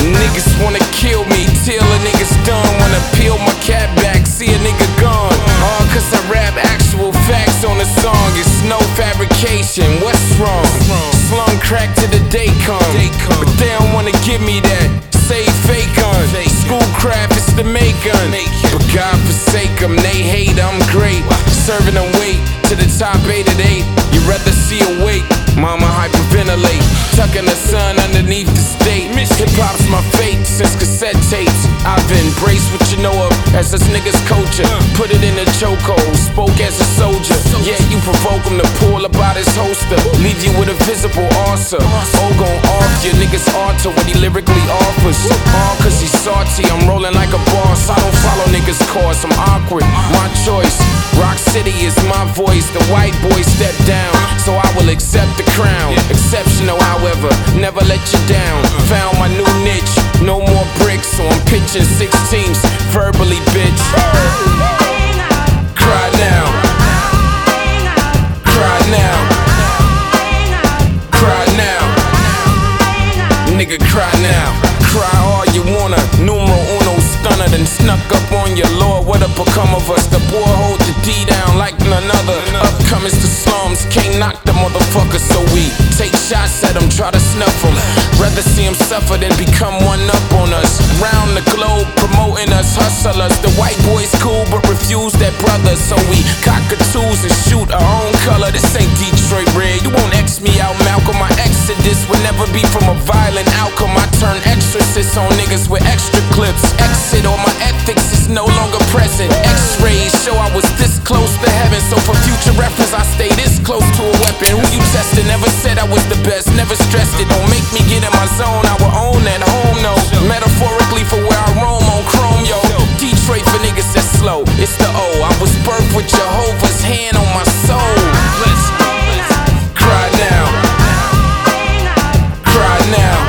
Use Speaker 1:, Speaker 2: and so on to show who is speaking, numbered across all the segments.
Speaker 1: Niggas wanna kill me till a nigga's done. Wanna peel my cap back, see a nigga gone. All cause I rap actual facts on the song. It's no fabrication, what's wrong? Slung crack to the day come, but they don't wanna give me that. Say fake gun, schoolcraft is the make gun. But God forsake them, they hate, I'm great. Serving them weight to the top 8 at 8. You rather see a wake, mama hyperventilate. Tucking the sun underneath the state. Hip-hop's my fate since cassette tapes. I've embraced what you know of as us niggas culture. Put it in a chokehold, spoke as a soldier. Yeah, you provoke him to pull up out his holster. Leave you with a visible ulcer. Oh, gon' off your niggas alter what he lyrically offers. All cause he's salty, I'm rolling like a boss. I don't follow niggas' course, I'm awkward, my choice. Rock City is my voice, the white boy stepped down, so I will accept the crown. Exceptional, however, never let you down. Found my new niche, no more bricks, so I'm pitching 16s, verbally, bitch. Cry now. Cry now. Cry now. Nigga, cry now. Cry all you wanna. Numero uno stunner, then snuck up on your Lord. What'll become of us? The boy hold the D down like none other. Upcomings to slums, can't knock the motherfucker, so we take shots at him, try to snuff him. Rather see him suffer than become one up on us. Round the globe, promoting us, hustlers. The white boys cool, but refuse that brother. So we cockatoos and shoot our own color. This ain't Detroit red, you won't X me out, Malcolm. My exodus would never be from a violent outcome. I turn exorcists on niggas with extra clips. Exit or my ethics is no longer present. X-rays show I was this close to heaven. So for future reference, I stay this close to a weapon. Who you tested? Never said I was the best, never stressed it. Don't make me get in my zone, I will own at home, no. Metaphorically for where I roam on chrome, yo. Detroit for niggas that's slow, it's the O. I was birthed with Jehovah's hand on my soul. Cry now. Cry now.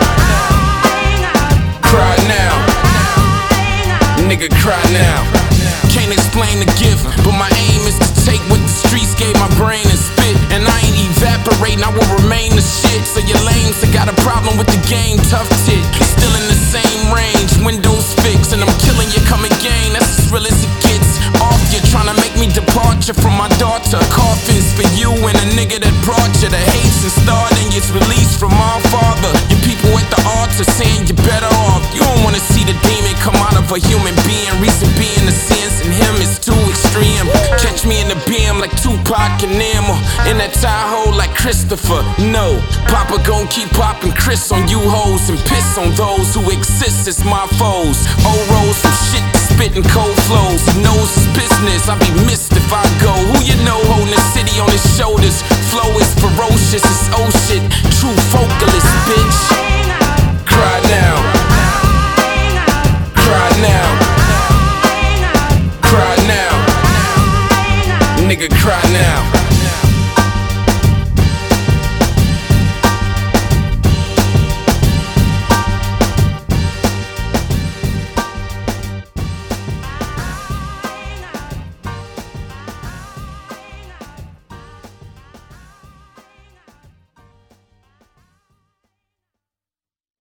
Speaker 1: Cry now. Nigga, cry now. Can't explain the gift, but my aim is to take what the streets gave my brain and spit. And I ain't evaporating, I will remain the shit. So your lames that got a problem with the game, tough tit. Still in the same range, windows fixed, and I'm killing you, come again, that's as real as it gets. Off you, trying to make me departure from my daughter. Coffins for you and a nigga that brought you. The hates and starting, it's released from our father. Your people at the altar saying you're better off. You don't wanna see the demon come out of a human being. Reason being the sins in him is too extreme. Catch me in the beam like Tupac and Nemo. In that Tahoe like Christopher, no. Papa gon' keep popping Chris on you hoes and piss on those who exist as my foes. Old rolls some shit spitting cold flows. He knows his business, I'll be missed if I go. Who you know holding the city on his shoulders? Flow is ferocious, it's oh shit. True vocalist, bitch.